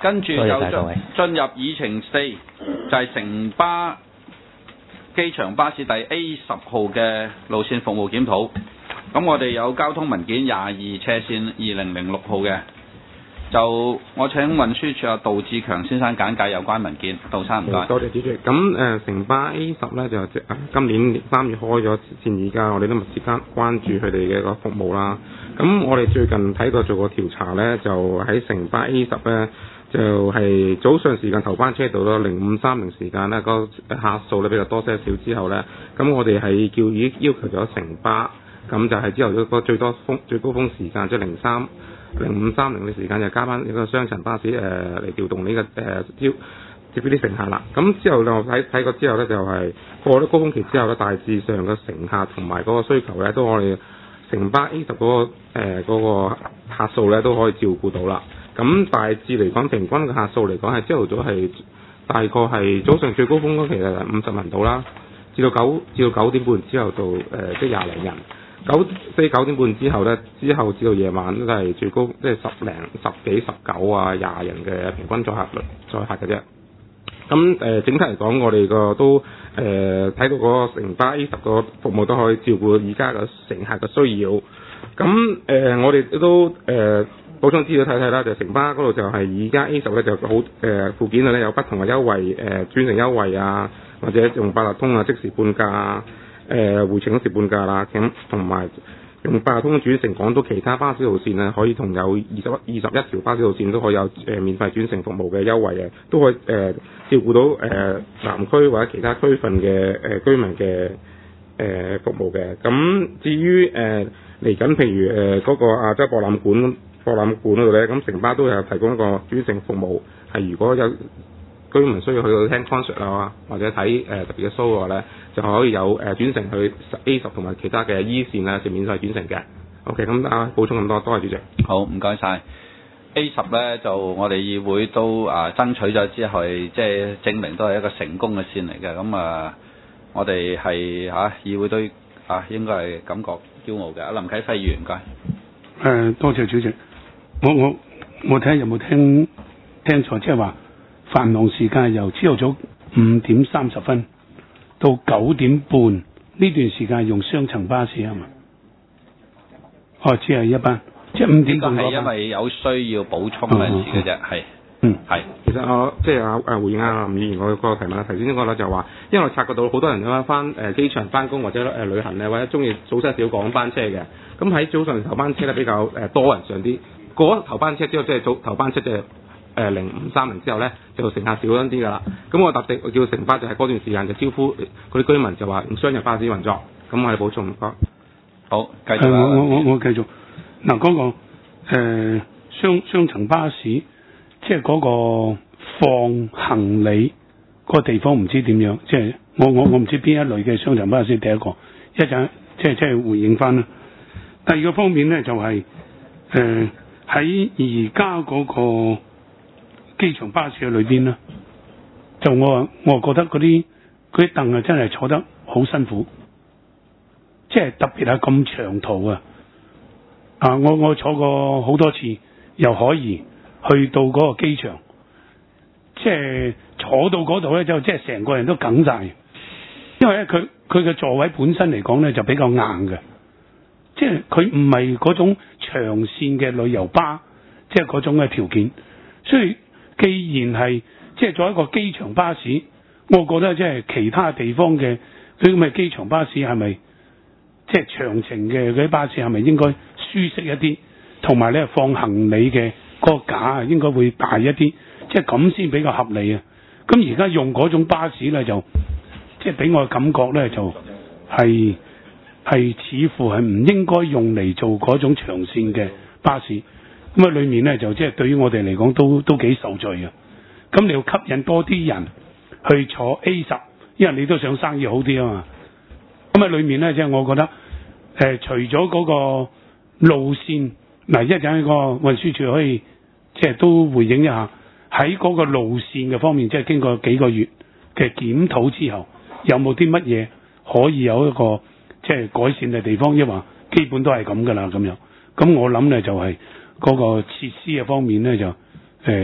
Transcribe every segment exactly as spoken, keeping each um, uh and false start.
跟住就進進入議程四，就係城巴機場巴士第 A 十號嘅路線服務檢討。咁我哋有交通文件廿二車線二零零六號嘅，就我請運輸處阿杜志強先生簡介有關文件。杜生唔該。 多謝主席。咁誒城巴 A 十咧就即今年三月開咗線，而家我哋都密切關關注佢哋嘅個服務啦。咁我哋最近睇過做過調查咧，就喺城巴 A 十咧。就係早上時間頭班車到咯，零五三零時間咧，個客數咧比較多些少之後咧，咁我哋係叫已要求咗城巴，咁就係之後嗰最多峰最高峰時間即係零三零五三零嘅時間就加翻一個雙層巴士誒嚟、呃、調動呢、這個誒招接呢啲乘客啦。咁之後咧我睇睇過之後咧就係、是、過咗高峰期之後咧，大致上嘅乘客同埋嗰個需求咧都我哋城巴 A 十嗰、那個誒嗰、呃那個客數咧都可以照顧到啦。咁大致嚟講，平均嘅客數嚟講係朝頭早係大概係早上最高峰嗰期係五十人到啦，至到九至到九點半之後到誒即係廿零人，九即係九點半之後咧，之後至到夜晚都係最高即係十零十幾十九啊廿人嘅平均載客率載客嘅啫。咁誒、呃、整體嚟講，我哋個都誒睇、呃、到嗰個城巴 A 十個服務都可以照顧而家嘅乘客嘅需要。咁誒、呃、我哋都誒。呃補充資料睇睇啦，就城巴嗰度就係而家 A 十咧就好誒、呃、附件咧有不同嘅優惠誒、呃、轉乘優惠啊，或者用八達通啊即時半價啊，誒、呃、回程嗰時半價啦，咁同埋用八達通轉乘港島其他巴士路線啊，可以同有二十二十一條巴士路線都可以有誒、呃、免費轉乘服務嘅優惠嘅，都可以誒、呃、照顧到誒、呃、南區或者其他區份嘅誒、呃、居民嘅誒、呃、服務嘅。咁至於誒嚟緊譬如誒嗰、呃那個亞洲博覽館。博覽館嗰度咧，咁城巴都有提供一個轉乘服務，係如果有居民需要去到聽 concert 啊，或者睇誒、呃、特別嘅 show 嘅話咧，就可以有誒、呃、轉乘去 A 十同埋其他嘅 E 線啊，就免費轉乘嘅。OK，咁啊補充咁多，多謝主席。 好，唔該晒。A 十咧就我哋議會都啊爭取咗之後，即係證明都係一個成功嘅線嚟嘅。咁啊，我哋係嚇議會都啊應該係感覺驕傲嘅。阿林啟輝議員唔該。 誒、呃，多謝主席。我我我睇下有冇聽聽錯，即係話繁忙時間由朝頭早五點三十分到九點半呢段時間用雙層巴士係嘛？哦，只係一班，即係五點半嗰班。係因為有需要補充嗰陣時嘅啫，係、哦。嗯，係。 其實我即係啊誒回應啊林議員嗰個提問啊，頭先嗰個咧就話，因為我察覺到好多人咧翻誒機場翻工或者誒、呃、旅行咧，或者中意早些少趕班車嘅，咁喺早上頭班車咧比較誒、呃、多人上啲。過咗頭班車之後，即係早頭班車即係誒零五三零之後咧，就乘客少咗啲㗎啦。咁我特地我叫城巴就喺嗰段時間就招呼嗰啲居民就話用雙人巴士運作。咁我哋補充唔該。 好，繼續、 呃。我我我我繼續。嗱、呃，嗰、那個誒、呃、雙雙層巴士，即係嗰個放行李個地方唔知點樣，即係我我我唔知邊一類嘅雙層巴士第一個，一陣即係即係回應翻啦。第二個方面咧就係、是、誒。呃喺而家嗰個機場巴士嘅裏邊咧，就我我覺得嗰啲嗰啲凳啊真係坐得好辛苦，即係特別係咁長途啊！啊，我我坐過好多次，由海怡去到嗰個機場，即係坐到嗰度咧就即係成個人都梗晒，因為咧佢佢嘅座位本身嚟講咧就比較硬嘅。即係佢唔係嗰種長線嘅旅遊巴，即係嗰種嘅條件。所以既然係即係作為一個機場巴士，我覺得即係其他地方嘅嗰啲咁嘅機場巴士係咪即係長程嘅嗰啲巴士係咪應該舒適一啲，同埋咧放行李嘅嗰個架啊應該會大一啲，即係咁先比較合理啊。咁而家用嗰種巴士咧就即係俾我嘅感覺咧就係、是。係似乎係唔應該用嚟做嗰種長線嘅巴士，咁啊裏面咧就即係對於我哋嚟講都都幾受罪嘅。咁你要吸引多啲人去坐 A 十，因為你都想生意好啲啊嘛。咁啊裏面咧即係我覺得誒、呃、除咗嗰個路線，嗱一陣個運輸署可以即係都回應一下，喺嗰個路線嘅方面，即係經過幾個月嘅檢討之後，有冇啲乜嘢可以有一個即係改善嘅地方，抑或基本都係咁噶啦咁樣。咁我諗咧就係、是、嗰個設施嘅方面咧就誒、呃、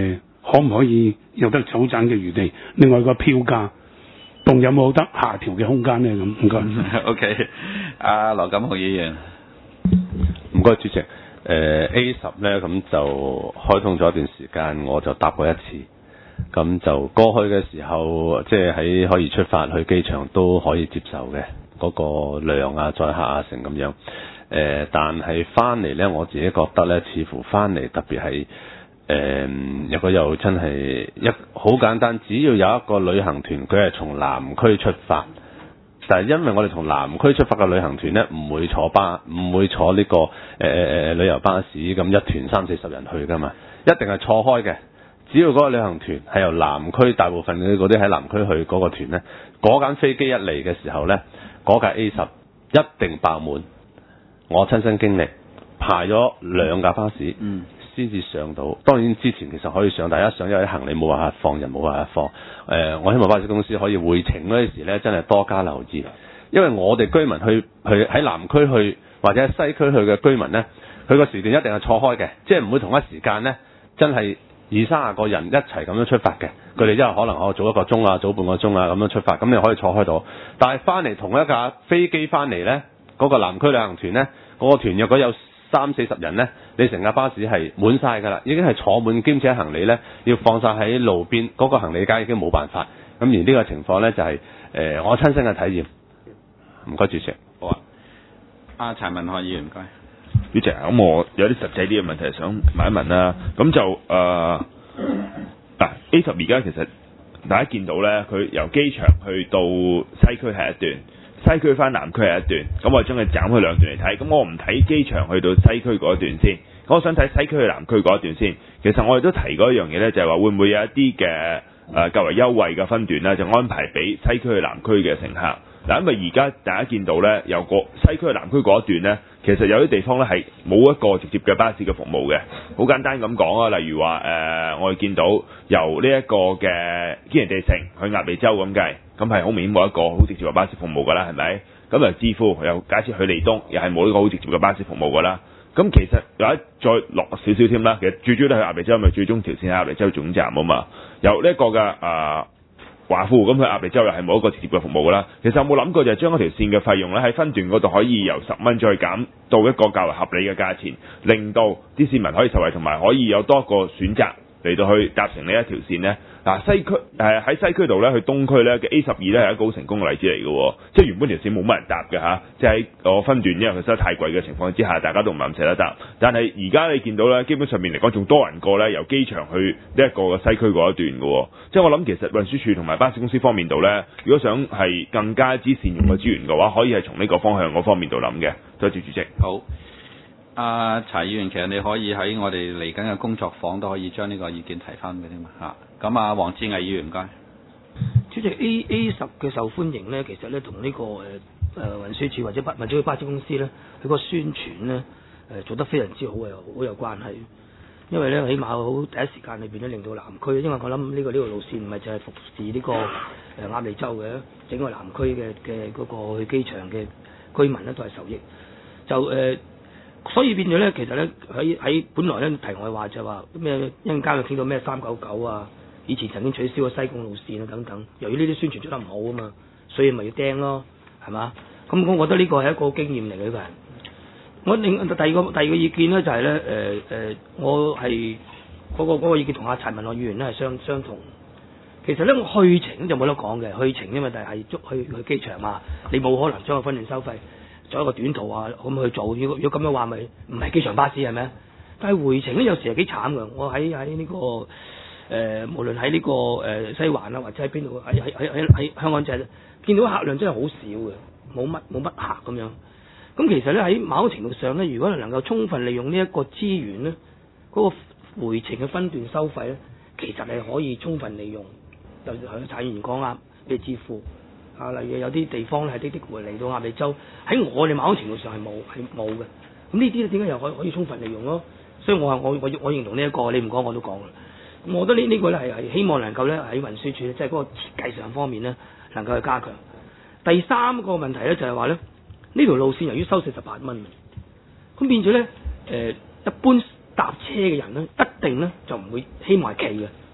可唔可以有得走盞嘅餘地？另外個票價仲有冇得下調嘅空間呢？咁唔該。 O K， 阿羅錦雄議員， 唔該主席。誒、呃、A 十咧咁就開通咗一段時間，我就搭過一次。咁就過去嘅時候，即係喺可以出發去機場都可以接受嘅嗰、那個量啊、載客啊成咁樣。誒、呃，但係翻嚟咧，我自己覺得咧，似乎翻嚟特別係誒，如果又真係一好簡單，只要有一個旅行團，佢係從南區出發，但係因為我哋從南區出發嘅旅行團咧，唔會坐巴，唔會坐呢、這個誒誒誒旅遊巴士咁一團三四十人去噶嘛，一定係錯開嘅。只要嗰個旅行團係由南區，大部分嘅嗰啲喺南區去嗰個團咧，嗰間飛機一嚟嘅時候咧，嗰架 A 十一定爆滿。我親身經歷，排咗兩架巴士，嗯，先至上到。當然之前其實可以上，但係一上因為啲行李冇辦法放，人冇辦法放。誒、呃，我希望巴士公司可以回程嗰陣時咧，真係多加留意，因為我哋居民去去喺南區去或者喺西區去嘅居民咧，佢個時段一定係錯開嘅，即係唔會同一時間咧，真係二三十個人一齊咁樣出發嘅。佢哋因為可能我早一個鐘啊，早半個鐘啊咁樣出發，咁你可以錯開到。但係翻嚟同一架飛機翻嚟咧，嗰、那個南區旅行團咧，嗰、那個團若果有三四十人咧，你成架巴士係滿晒㗎啦，已經係坐滿，兼且行李咧要放晒喺路邊，嗰、那個行李架已經冇辦法。咁而呢個情況咧就係、是、誒、呃、我親身嘅體驗。唔該主席。 好啊，阿柴文漢議員唔該。 主席，咁我有啲實際啲嘅問題想問一問啦。咁就誒嗱、呃、A 十而家其實大家見到咧，佢由機場去到西區係一段，西區翻南區係一段。咁我將佢斬開兩段嚟睇。咁我唔睇機場去到西區嗰一段先，我想睇西區去南區嗰一段先。其實我哋都提過一樣嘢咧，就係話會唔會有一啲嘅誒較為優惠嘅分段咧，就安排俾西區去南區嘅乘客。嗱，因為而家大家見到咧，由個西區去南區嗰一段咧，其實有啲地方咧係冇一個直接嘅巴士嘅服務嘅。好簡單咁講啊，例如話誒、呃，我哋見到由呢一個嘅堅尼地城去鴨脷洲咁計，咁係好明顯冇一個好直接嘅巴士服務㗎啦，係咪？咁啊，支付又假設去利東，又係冇呢個好直接嘅巴士服務㗎啦。咁其實有一再落少少添啦，其實最主要都係去鴨脷洲，咪最終條線喺鴨脷洲總站啊嘛。由呢一個嘅誒。呃華富咁佢鴨脷洲又係冇一個直接嘅服務㗎啦。其實有冇諗過就係將嗰條線嘅費用咧喺分段嗰度可以由十蚊再減到一個較為合理嘅價錢，令到啲市民可以受惠，同埋可以有多個選擇嚟到去搭乘呢一條線呢？嗱，西區誒喺西區度咧去東區咧嘅 A 十二咧係一個好成功嘅例子嚟嘅，即係原本條線冇乜人搭嘅嚇，即係喺個分段因為佢收得太貴嘅情況之下，大家都唔係咁捨得搭。但係而家你見到咧，基本上面嚟講仲多人過咧，由機場去呢一個嘅西區嗰一段嘅，即係我諗其實運輸署同埋巴士公司方面度咧，如果想係更加之善用嘅資源嘅話，可以係從呢個方向嗰方面度諗嘅。多謝主席。 好。阿柴議員，其實你可以喺我哋嚟緊嘅工作坊都可以將呢個意見提翻嘅啫嘛嚇。咁啊，黃志毅議員唔該。 主席 A A 十嘅受歡迎咧，其實咧同呢個誒誒運輸署或者巴或者巴士公司咧，佢個宣傳咧誒做得非常之好嘅，好有關係。因為咧起碼好第一時間裏邊咧令到南區，因為我諗呢、這個呢、這個路線唔係淨係服侍呢、這個誒鴨脷洲嘅，整個南區嘅嘅嗰個去機場嘅居民咧都係受益。就誒。呃所以變咗咧，其實咧喺喺本來咧題外話就話咩一陣間又傾到咩三九九啊，以前曾經取消咗西貢路線啊等等。由於呢啲宣傳做得唔好啊嘛，所以咪要釘咯，係嘛？咁我覺得呢個係一個經驗嚟嘅呢個人。我另第二個第二個意見咧就係咧誒誒，我係嗰、嗰個嗰、嗰個意見同阿陳文樂議員咧係相相同。其實咧我去程就冇得講嘅，去程因為但係捉去去機場嘛，你冇可能將個分段收費。做一個短途啊，咁去做。如果如果咁樣話，咪唔係機場巴士係咪？但係回程咧，有時係幾慘㗎。我喺喺呢個誒、呃，無論喺呢、這個誒、呃、西環啊，或者喺邊度，喺喺喺喺香港仔，見到客量真係好少嘅，冇乜冇乜客咁樣。咁其實咧喺某程度上咧，如果能夠充分利用呢一個資源咧，嗰、那個回程嘅分段收費咧，其實係可以充分利用。就係陳議員講啱嘅支付。啊，例如有啲地方咧係滴滴回嚟到鴨脷洲，喺我哋某程度上係冇係冇嘅。咁呢啲咧點解又可以可以充分利用咯？所以我係我我我認同呢、這、一個，你唔講我都講啦。咁我覺得呢呢個咧係係希望能夠咧喺運輸署即係嗰個設計上方面咧能夠去加強。第三個問題咧就係話咧呢條路線由於收四十八蚊，咁變咗咧誒一般搭車嘅人咧一定咧就唔會希望係企嘅，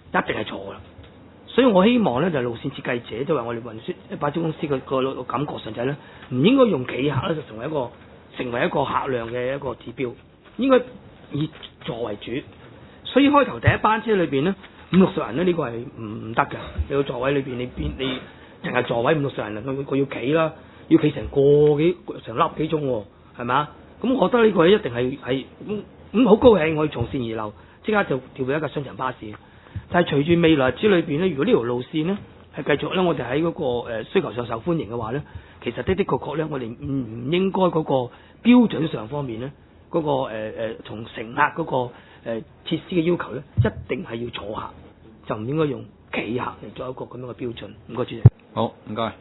一定係錯㗎啦。所以我希望咧就係、路線設計者，即係話我哋運輸巴士公司個個感覺上就係咧，唔應該用企客咧就成為一個成為一個客量嘅一個指標，應該以座為主。所以開頭第一班車裏邊咧，五六十人咧呢、呢個係唔唔得嘅。你個座位裏邊你邊你淨係座位五六十人，佢佢要企啦，要企成個幾成粒幾鐘喎，係咪啊？咁我覺得呢個一定係係咁咁好高興，我哋從善而流，即刻就調配一架雙層巴士。但係隨住未來之裏邊咧，如果呢條路線咧係繼續咧，我哋喺嗰個誒需求上受歡迎嘅話咧，其實的的確確咧，我哋唔唔應該嗰個標準上方面咧，嗰、嗰個誒誒從乘客嗰、嗰個誒、呃、設施嘅要求咧，一定係要坐客，就唔應該用企客嚟做一個咁樣嘅標準。唔該，主席。 好，唔該。誒、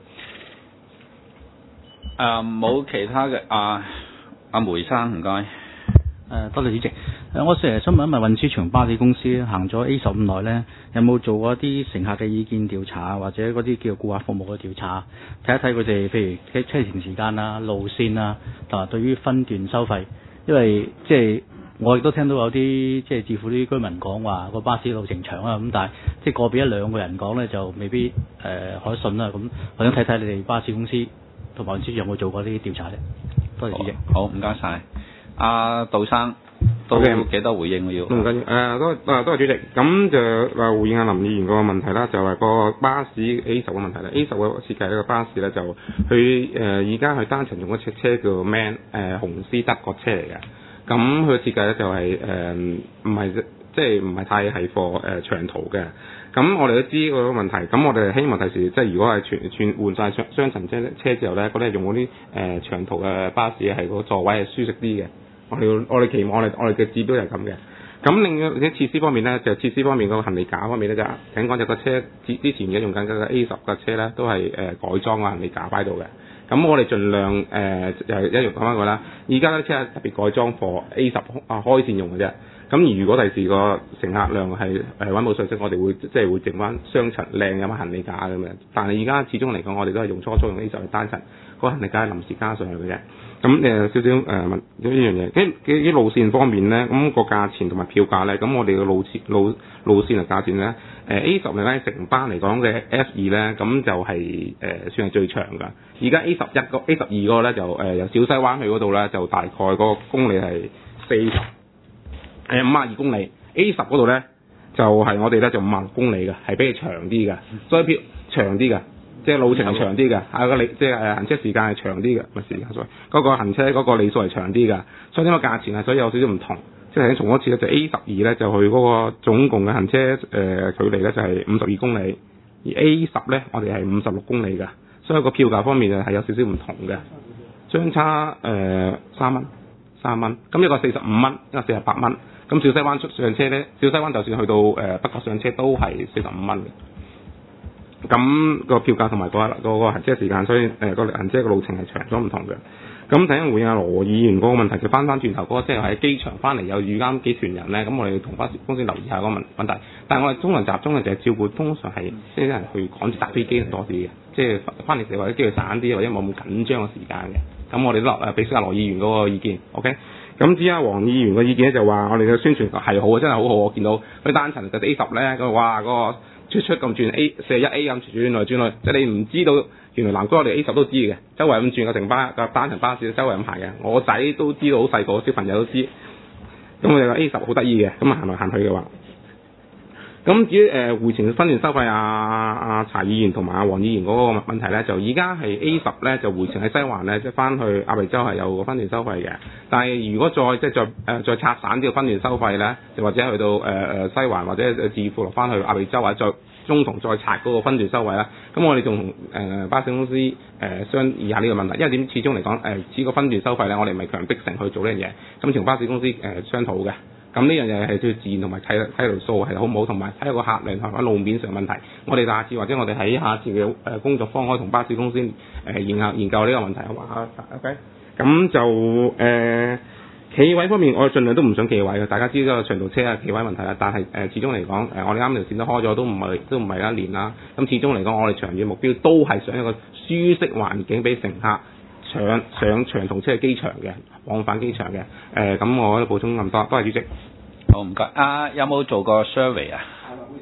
呃，冇其他嘅啊，阿梅生，唔該。 誒、呃，多謝主席。誒，我成日想問一問運輸長巴士公司行咗 A 十五耐咧，有冇做過一啲乘客嘅意見調查，或者嗰啲叫顧客服務嘅調查，睇一睇佢哋譬如車程時間啊、路線啊，同埋對於分段收費。因為即係我亦都聽到有啲即係自負啲居民講話個巴士路程長啊，咁但係即係個別一兩個人講咧就未必誒、呃、可信啦。咁我想睇睇你哋巴士公司同埋運輸有冇做過呢啲調查咧？多謝主席。 好，唔該晒。阿杜生。都幾多回應我要？ 唔緊要，誒多誒多謝主席。咁就誒回應下林議員個問題啦，就係、是、個巴士 A 十嘅問題啦。A 十嘅設計呢個巴士咧，就佢誒而家佢單程用嗰隻車叫 Man 誒、呃、紅絲德國車嚟嘅。咁佢設計咧就係誒唔係即係唔係太係貨誒長途嘅。咁我哋都知嗰個問題。咁我哋希望第時即係如果係全全換晒雙雙層車車之後咧，嗰啲用嗰啲誒長途嘅巴士係個座位係舒適啲嘅。我哋我哋期望我哋我哋嘅指標就係咁嘅。咁另外啲設施方面咧，就設施方面個行李架方面咧就請講就個車之之前嘅用緊嘅 A 十嘅車咧都係誒、呃、改裝個行李架擺度嘅。咁我哋盡量誒、呃、就係一樣講翻佢啦。而家啲車特別改裝貨 A 十啊開線用嘅啫。咁而如果第時個乘客量係誒穩步上升，我哋會即係會剩翻雙層靚嘅行李架咁樣。但係而家始終嚟講，我哋都係用初初用 A 十嘅單層，個行李架係臨時加上去嘅啫。咁誒、呃、少少誒問呢樣嘢，跟啲路線方面咧，咁、那個價錢同埋票價咧，咁我哋嘅路線路路線嘅價錢咧，誒、呃、A 十嚟講城巴嚟講嘅 F 二咧，咁就係、是、誒、呃、算係最長㗎。而家 A 十一個 A 十二嗰個咧就誒、呃、由小西灣去嗰度咧，就大概嗰個公里係四十誒五十二公里。A 十嗰度咧就係、是、我哋咧就五十六公里嘅，係比佢長啲嘅，所以票長啲嘅。即係路程係長啲嘅，係個里即係誒行車時間係長啲嘅，唔係時間所謂嗰個行車嗰個里數係長啲嘅，所以呢個價錢係所以有少少唔同。即係重一次咧，就 A 十二咧就佢嗰個總共嘅行車誒、呃、距離咧就係五十二公里，而 A 十咧我哋係五十六公里嘅，所以個票價方面就係有少少唔同嘅，相差誒三蚊三蚊，咁一個四十五蚊，一個四十八蚊。咁小西灣出上車咧，小西灣就算去到誒、呃、北角上車都係四十五蚊嘅。咁個票價同埋個個個行車時間，所以誒個行車個路程係長咗唔同嘅。咁睇下回應阿羅議員嗰個問題，就翻翻轉頭嗰個車又喺機場翻嚟有遇啱幾團人咧，咁我哋同巴士公司留意下嗰個問問題。但係我哋通常集中嘅就係照顧，通常係即係啲人去趕住搭飛機多啲嘅，即係翻嚟時或者機會散啲，或者冇咁緊張嘅時間嘅。咁我哋都誒俾阿羅議員嗰個意見 ，OK。咁至於阿黃議員嘅意見咧，就話我哋嘅宣傳係好，真係好好。我見到佢單層就 A 十咧，咁哇嗰、嗰個出出咁轉 A 四十一 A 咁轉來轉去，即係你唔知道原來南區我哋 A 十都知嘅，周圍咁轉個城巴個單層巴士周圍咁行嘅，我仔都知道，好細個小朋友都知。咁我哋個 A 十好得意嘅，咁行來行去嘅話。咁至於誒回程分段收費，阿阿查議員同埋阿黃議員嗰個問題咧，就而家係 A 十咧就回程喺西環咧，即係翻去鴨脷洲係有個分段收費嘅。但係如果再即係再誒、呃、再拆散呢個分段收費咧，就或者去到誒誒、呃、西環或者自負落翻去鴨脷洲或者再中途再拆嗰個分段收費啦。咁我哋仲同誒巴士公司誒、呃、商議下呢個問題，因為點始終嚟講誒此個分段收費咧，我哋唔係強迫成去做呢樣嘢，咁同巴士公司誒、呃、商討嘅。咁呢樣嘢係最自然，同埋睇睇條數係好唔好，同埋睇個客量同埋路面上問題。我哋下次或者我哋喺下次嘅誒工作方可以同巴士公司誒、呃、研究研究呢個問題，好嘛？OK，咁就誒企、呃、位方面，我盡量都唔想企位嘅。大家知道長途車啊企位問題啦，但係誒、呃、始終嚟講誒，我哋啱條線都開咗，都唔係都唔係一年啦。咁始終嚟講，我哋長遠目標都係想一個舒適環境俾乘客。上上長途車係機場嘅，往返機場嘅。誒、呃，咁我補充咁多，多謝主席。 好唔該。啊，有冇做過 survey 啊？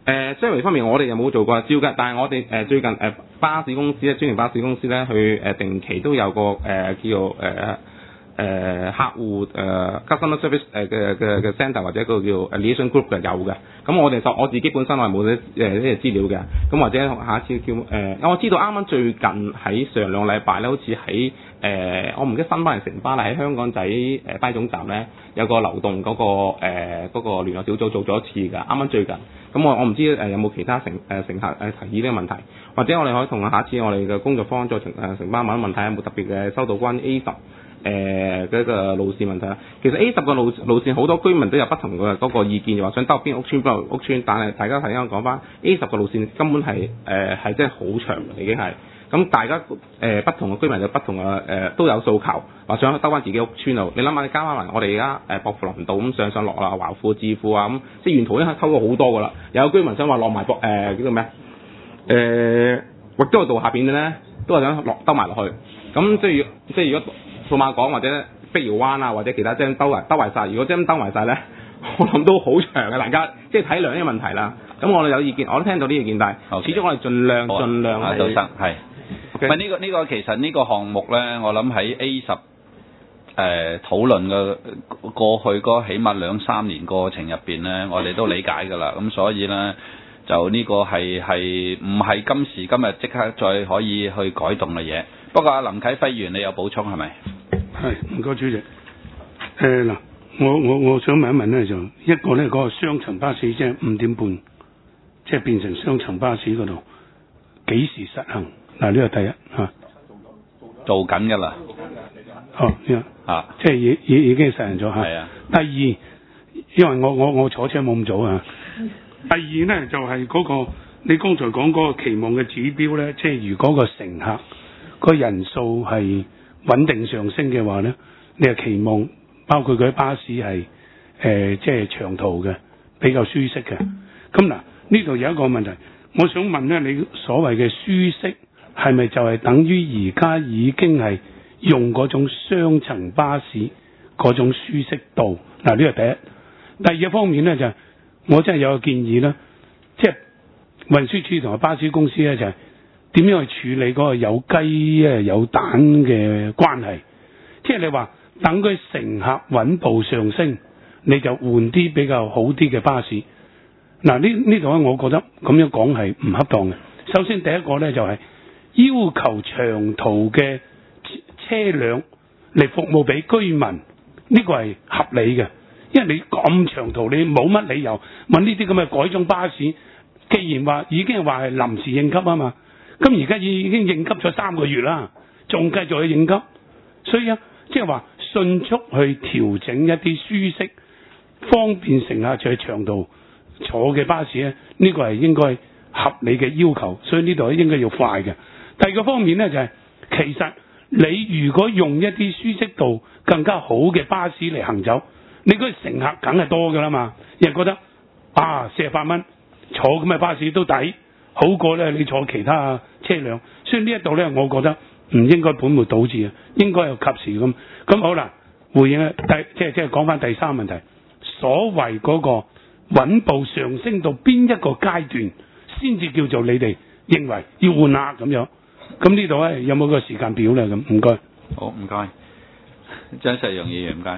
誒商業方面，我哋又冇做過招嘅，但係我哋誒、呃、最近誒、呃、巴士公司咧，專營巴士公司咧，佢誒定期都有個誒、呃、叫做誒誒、呃呃、客戶誒、呃、customer service 誒嘅嘅嘅 centre 或者一個叫 liaison group 嘅有嘅。咁我哋就我自己本身我係冇啲誒呢啲資料嘅。咁或者下一次叫誒、呃，我知道啱啱最近喺上兩禮拜咧，好似喺誒我唔記得新巴定城巴啦，喺香港仔誒巴士總站咧有個流動嗰、那個誒嗰、呃那個聯絡小組做咗一次㗎，啱啱最近。咁我我唔知誒有冇其他乘誒、呃、乘客誒提議呢個問題，或者我哋可以同下一次我哋嘅工作坊再乘誒城巴問一問睇有冇特別嘅收到關於 A 十誒嘅一個路線問題啦。其實 A 十個路路線好多居民都有不同嘅嗰個意見，話想兜邊屋村邊個屋村，但係大家睇啱講翻 A 十個路線根本係誒係真係好長嘅已經係。咁大家誒、呃、不同嘅居民有不同嘅誒、呃、都有訴求，話想兜翻自己屋村度。你諗下，你加翻埋我哋而家誒薄扶林道咁上上落啦，華富置富啊咁，即係沿途已經偷過好多噶啦。有居民想話落埋博誒叫做咩誒域多利道下邊嘅咧，都係想落兜埋落去。咁即係即係如果數碼港或者碧瑤灣啊或者其他即係兜埋兜埋曬，如果真兜埋晒咧，我諗都好長嘅。大家即係體諒呢個問題啦。咁我哋有意見，我都聽到啲意見，但係始終我哋盡量好盡量係。 杜生係。 Okay. 唔係呢個呢、呢個其實呢個項目咧，我諗喺 A 十誒討論嘅過去嗰起碼兩三年過程入邊咧，我哋都理解㗎啦。咁所以咧就呢個係係唔係今時今日即刻再可以去改動嘅嘢。不過阿林啟輝議員你有補充係咪？ 係唔該主席。誒嗱，我我我想問一問咧，就一個咧嗰、嗰個雙層巴士即係五點半，即係變成雙層巴士嗰度幾時實行？嗱，呢個第一嚇， 做緊㗎啦。 哦，呢個啊， 即係已已已經實行咗嚇。 係啊。 第二，因為我我我坐車冇咁早啊。第二咧就係、是、嗰、那個你剛才講嗰個期望嘅指標咧，即係如果個乘客個人數係穩定上升嘅話咧，你係期望包括佢巴士係誒、呃、即係長途嘅比較舒適嘅。咁嗱，呢度有一個問題。我想問咧，你所謂嘅舒適係咪就係等於而家已經係用嗰種雙層巴士嗰種舒適度？嗱，呢個第一。第二方面咧就係、是，我真係有個建議啦，即係運輸署同埋巴士公司咧就係、是、點樣去處理嗰個有雞啊有蛋嘅關係？即係你話等佢乘客穩步上升，你就換啲比較好啲嘅巴士。嗱，呢呢度咧，我覺得咁樣講係唔恰當嘅。首先第一個咧就係、是、要求長途嘅車輛嚟服務俾居民，呢、這個係合理嘅。因為你咁長途，你冇乜理由揾呢啲咁嘅改裝巴士。既然話已經係話係臨時應急啊嘛，咁而家已經應急咗三個月啦，仲繼續去應急，所以啊，即係話迅速去調整一啲舒適、方便乘客去長途坐嘅巴士咧，呢、這個係應該合理嘅要求，所以呢度應該要快嘅。第二個方面呢，就係、是，其實你如果用一啲舒適度更加好嘅巴士嚟行走，你嗰個乘客梗係多噶啦嘛，人覺得啊四十八蚊坐咁嘅巴士都抵，好過咧你坐其他車輛。所以呢一度呢，我覺得唔應該本末倒置啊，應該有及時咁。咁好啦，回應第即係即係講翻第三個問題，所謂嗰、那個。穩步上升到邊一個階段先至叫做你哋認為要換啦咁樣？咁呢度咧有冇個時間表咧？咁唔該。 好，唔該。張世陽議員唔該。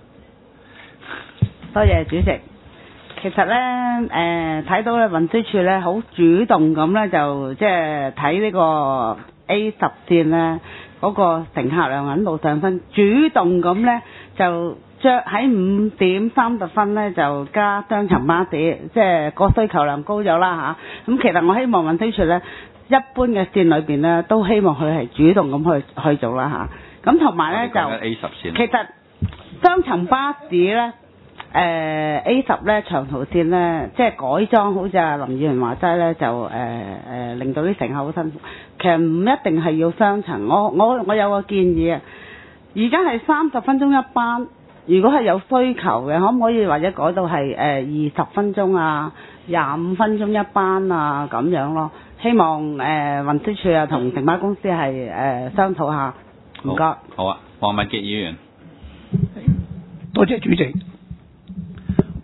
多謝主席。其實咧，誒、呃、睇到咧運輸署咧好主動咁咧，就即係睇呢個 A 十線咧嗰、那個乘客量穩步上升，主動咁咧就。着喺五點三十分咧就加雙層巴士，即係個需求量高咗啦嚇。咁、啊、其實我希望運輸署咧一般嘅線裏邊咧都希望佢係主動咁去去做啦嚇。咁同埋咧就 A 十線其實雙層巴士咧誒、呃、A 十咧長途線咧即係改裝，好似阿林議員話齋咧就誒誒、呃、令到啲乘客好辛苦。其實唔一定係要雙層，我我我有個建議啊，而家係三十分鐘一班。如果係有需求嘅，可唔可以或者改到係誒二十分鐘啊、廿五分鐘一班啊咁樣咯？希望誒、呃、運輸署啊同城巴公司係誒、呃、商討下。唔該。 好啊，黃文傑議員。 多謝主席。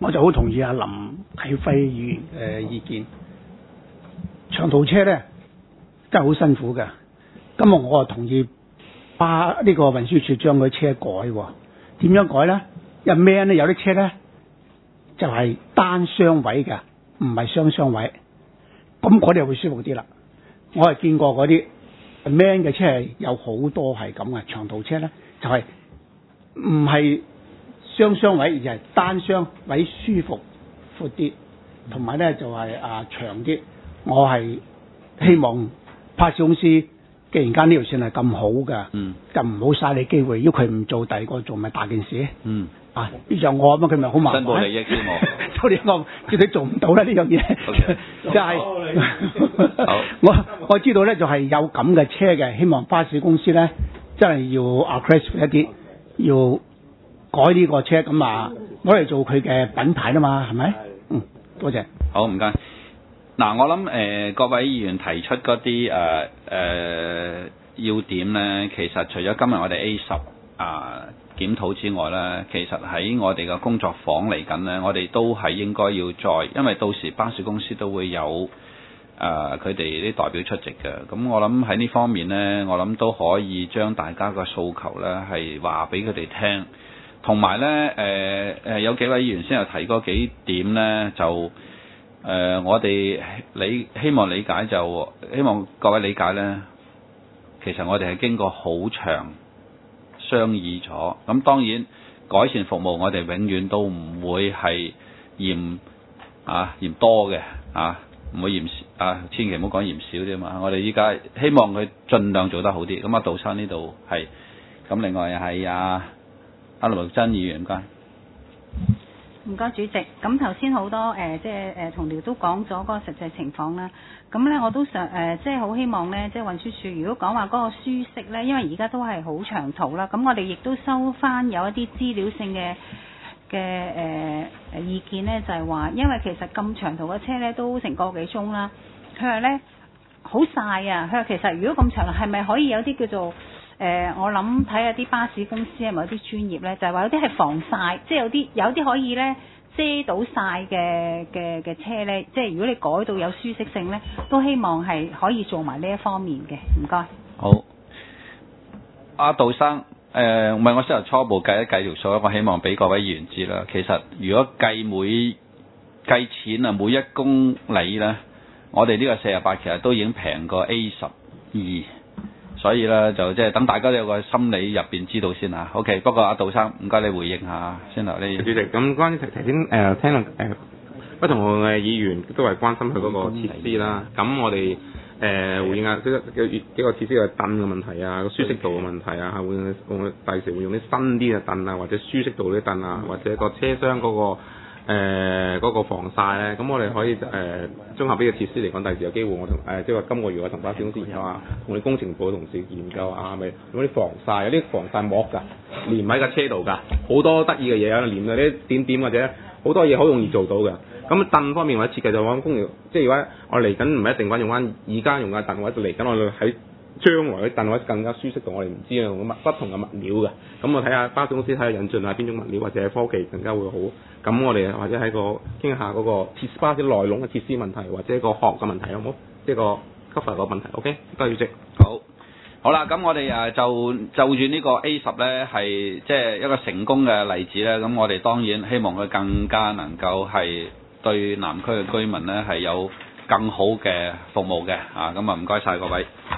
我就好同意阿林啟輝議員嘅意見。長途車咧真係好辛苦嘅。今日我啊同意把呢個運輸署將佢車改喎。點樣改咧？因為咩咧？有啲車咧就係單雙位嘅，唔係雙雙位。咁嗰啲會舒服啲啦。我係見過嗰啲 man 嘅車係有好多係咁嘅，長途車咧就係唔係雙雙位，而係單雙位舒服闊啲，同埋咧就係、是、啊長啲。我係希望巴士公司既然間呢條線係咁好嘅， 嗯，就唔好嘥你機會，如果佢唔做第二個做咪大件事。 嗯， 啊呢樣我咁佢咪好麻煩。 申報利益添我， 到你我叫你做唔到啦呢樣嘢，就係、是、我我知道咧就係有咁嘅車嘅，希望巴士公司咧真係要 aggressive 一啲，要改呢個車咁啊攞嚟做佢嘅品牌啦嘛，係咪？嗯，多謝。 好，唔該。嗱，我諗誒、呃、各位議員提出嗰啲誒誒要點咧，其實除咗今日我哋 A 十啊檢討之外咧，其實喺我哋嘅工作坊嚟緊咧，我哋都係應該要再，因為到時巴士公司都會有誒佢哋啲代表出席嘅。咁我諗喺呢方面咧，我諗都可以將大家嘅訴求咧係話俾佢哋聽，同埋咧誒誒有幾位議員先有提過幾點咧就。誒、呃，我哋理希望理解就希望各位理解呢。其實我哋係經過好長商議咗，咁當然改善服務我哋永遠都唔會係嫌啊嫌多嘅啊，唔會嫌少啊，千祈唔好講嫌少啫嘛。我哋依家希望佢盡量做得好啲。咁啊，杜生呢度係咁，另外係啊阿盧真議員唔該。 唔該，主席。咁頭先好多誒、呃，即係誒同僚都講咗嗰個實際情況啦。咁咧，我都想誒、呃，即係好希望咧，即係運輸署如果講話嗰個舒適咧，因為而家都係好長途啦。咁我哋亦都收翻有一啲資料性嘅嘅誒誒意見咧，就係、是、話，因為其實咁長途嘅車咧都成個幾鐘啦。佢話咧好曬啊！佢話其實如果咁長，係咪可以有啲叫做誒、呃？我諗睇下啲巴士公司係咪有啲專業咧，就係、是、話有啲係防曬，即係有啲有啲可以咧遮到曬嘅嘅嘅車咧，即係如果你改到有舒適性咧，都希望係可以做埋呢一方面嘅。唔該。 好，阿杜生，誒、呃，唔係我先頭初步計一計條數，我希望俾各位議員知啦。其實如果計每計錢啊，每一公里咧，我哋呢個四十八其實都已經平過 A 十二。所以咧就即係等大家都有個心理入邊知道先嚇。OK， 不過阿杜生唔該你回應下先頭呢。 主席，咁關於頭先誒聽到誒、呃、不同嘅議員都係關心佢嗰個設施啦。咁我哋誒、呃、回應下幾個幾個設施嘅凳嘅問題啊，個舒適度嘅問題啊，會會唔會第時會用啲新啲嘅凳啊，或者舒適度啲凳啊，或者個車廂嗰、嗰個。誒嗰、呃那個防曬咧，咁我哋可以誒綜合呢個設施嚟講，第時有機會我同誒即係話今個月我同巴士公司研究下，同你工程部嘅同事研究下，係咪用啲防曬，有啲防曬膜㗎，連喺架車度㗎，好多得意嘅嘢啊，連嗰啲點點或者好多嘢好容易做到嘅。咁凳方面或者設計就講工業，即係如果我嚟緊唔係一定話用翻而家用嘅凳，或者嚟緊我哋喺將來嘅凳或者更加舒適度，我哋唔知啊，用物不同嘅物料嘅。咁我睇下巴士公司睇下引進下邊種物料或者科技更加會好。咁我哋或者喺個傾下嗰個設巴士內籠嘅設施問題，或者個殼嘅問題，好唔好？即係個 cover 個問題。OK， 多謝主席。 好，好啦，咁我哋誒就就住呢個 A 十咧，係即係一個成功嘅例子咧。咁我哋當然希望佢更加能夠係對南區嘅居民咧係有更好嘅服務嘅。啊，咁啊唔該晒各位。